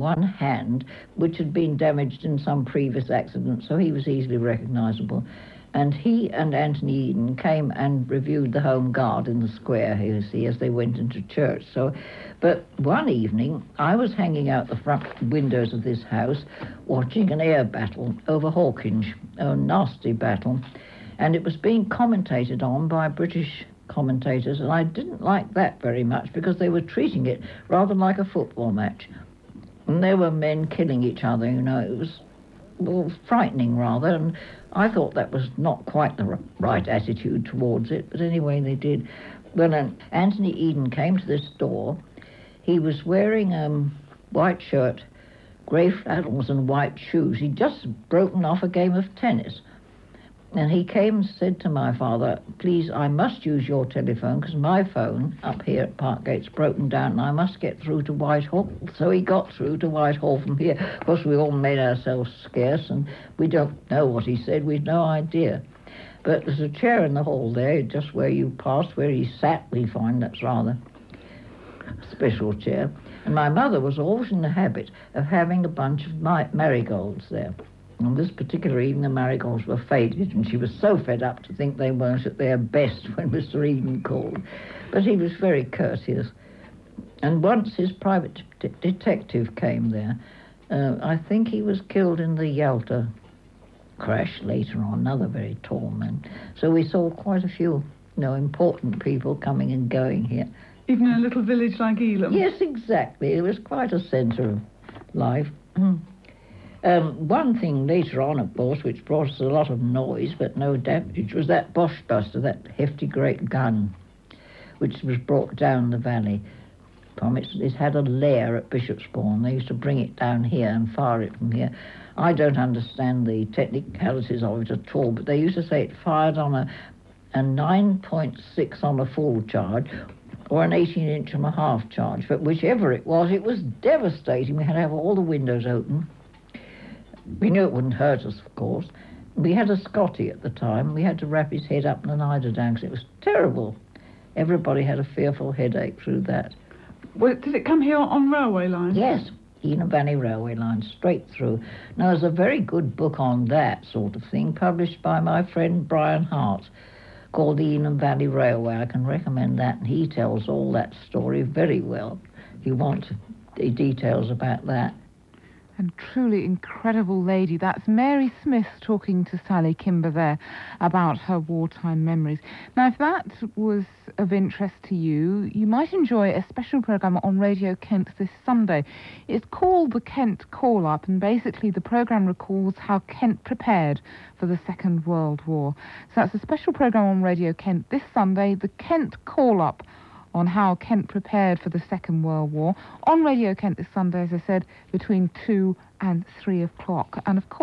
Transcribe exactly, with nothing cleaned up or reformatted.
one hand, which had been damaged in some previous accident, so he was easily recognisable. And he and Anthony Eden came and reviewed the Home Guard in the square, you see, as they went into church. So, but one evening, I was hanging out the front windows of this house, watching an air battle over Hawkinge, a nasty battle, and it was being commentated on by British commentators, and I didn't like that very much because they were treating it rather like a football match. And there were men killing each other, you know, it was well, frightening rather, and I thought that was not quite the right attitude towards it, but anyway, they did. When uh, Anthony Eden came to this door, he was wearing a um, white shirt, grey flannels and white shoes. He'd just broken off a game of tennis. And he came and said to my father, please, I must use your telephone because my phone up here at Parkgate's broken down and I must get through to Whitehall. So he got through to Whitehall from here. Of course, we all made ourselves scarce and we don't know what he said. We've no idea. But there's a chair in the hall there, just where you passed, where he sat, we find that's rather a special chair. And my mother was always in the habit of having a bunch of marigolds there. On this particular evening, the marigolds were faded, and she was so fed up to think they weren't at their best when Mister Eden called. But he was very courteous. And once his private de- detective came there, uh, I think he was killed in the Yalta crash later on, another very tall man. So we saw quite a few, you know, important people coming and going here. Even in a little village like Elam? Yes, exactly. It was quite a centre of life. Um, one thing later on, of course, which brought us a lot of noise but no damage, was that Bosch Buster, that hefty great gun, which was brought down the valley. From it, it had a lair at Bishopsbourne. They used to bring it down here and fire it from here. I don't understand the technicalities of it at all, but they used to say it fired on a, a nine point six on a full charge, or an eighteen inch and a half charge. But whichever it was, it was devastating. We had to have all the windows open. We knew it wouldn't hurt us, of course. We had a Scotty at the time. We had to wrap his head up in an eiderdown because it was terrible. Everybody had a fearful headache through that. Well, did it come here on railway lines? Yes, Eden Valley Railway line, straight through. Now, there's a very good book on that sort of thing, published by my friend Brian Hart, called the Eden Valley Railway. I can recommend that, and he tells all that story very well, if you want the details about that. And truly incredible lady. That's Mary Smith talking to Sally Kimber there about her wartime memories. Now, if that was of interest to you, you might enjoy a special programme on Radio Kent this Sunday. It's called the Kent Call-Up, and basically the programme recalls how Kent prepared for the Second World War. So that's a special programme on Radio Kent this Sunday, the Kent Call-Up, on how Kent prepared for the Second World War, on Radio Kent this Sunday, as I said, between two and three o'clock. And of course,